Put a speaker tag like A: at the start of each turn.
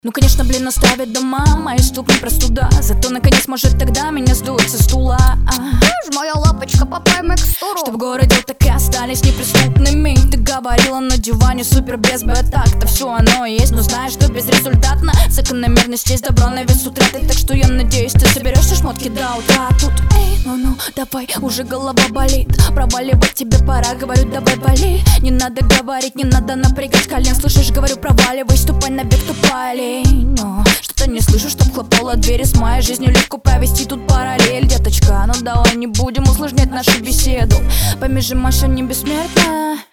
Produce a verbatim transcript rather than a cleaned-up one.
A: Ну конечно, блин, оставит дома мои ступни простуда. Зато наконец может тогда меня сдуть со стула.
B: Знаешь, моя лапочка, попай микстуру,
A: чтоб в городе так и остались неприступными. Ты говорила на диване супер без б-такта. Все оно и есть, но знаешь, что безрезультатно. Закономерность есть добро на вес утраты. Так что я надеюсь, ты соберешь все шмотки до утра. Тут, эй, ну-ну, давай, уже голова болит. Проваливать тебе пора, говорю, давай вали. Не надо говорить, не надо напрягать колен. Слышишь, говорю, проваливай, ступай на бег, тупая лень. Но что-то не слышу, чтоб хлопала двери. С моей жизнью легко провести тут параллель, деточка. Ну давай не будем усложнять нашу беседу. Пойми же, Маша не бессмертна.